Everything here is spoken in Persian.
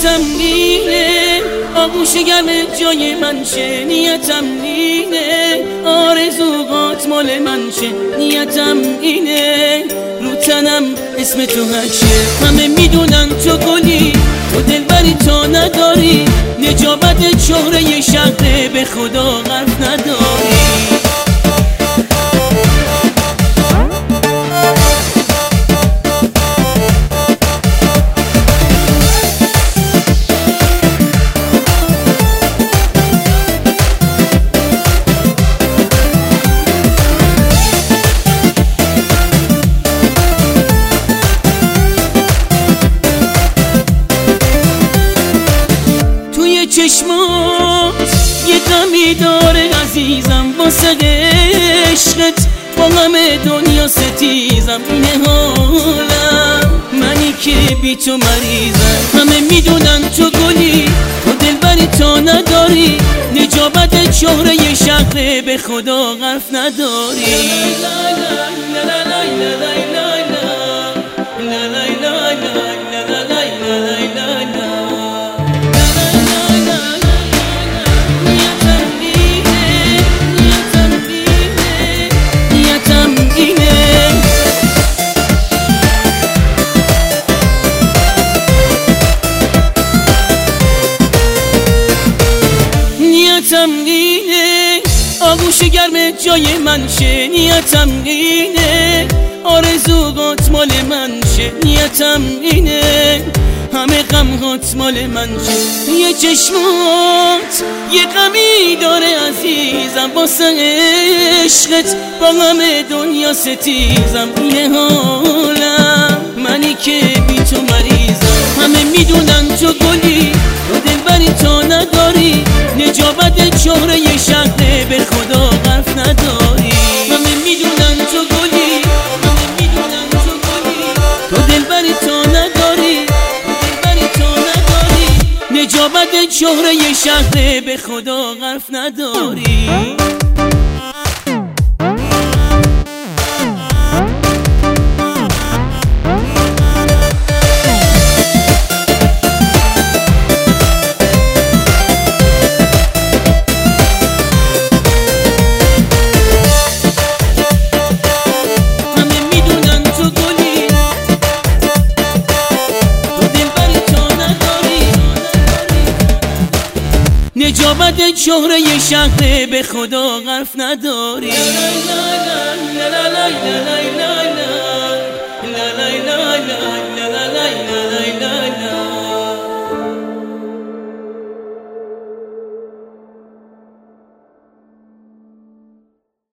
نیتم اینه آغوش گرم جای من شه، نیتم اینه آرزوهات مال من شه، نیتم اینه رو تنم اسم تو هشه. همه میدونن تو گلی، تو دلبری تا نداری، نجابت شهره شهره به خدا حرف نداری. چشمات یه غمی داره عزیزم، واسه عشقت با همه دنیا ستیزم. اینه حالم منی که بی تو مریضم، همه میدونن تو گلی، تو دلبری تا نداری، نجابت شهره شهره به خدا حرف نداری. نیتم اینه آغوش گرم جای من شه، نیتم اینه آرزوهات مال من شه، نیتم اینه همه غمهات مال من شه. یه چشمات یه غمی داره عزیزم، واسه عشقت با همه دنیا ستیزم. یه حالم منی که بی تو مریضم، همه میدونن تو گلی، تو دلبری تا نداری، نجابت شهره شهره به خدا حرف نداری. همه میدونن تو گلی، همه میدونن تو گلی، تو دلبری تا نداری، تو دلبری تا نداری، نجابت شهره شهره به خدا حرف نداری. نجابت شهره شهره به خدا حرف نداری.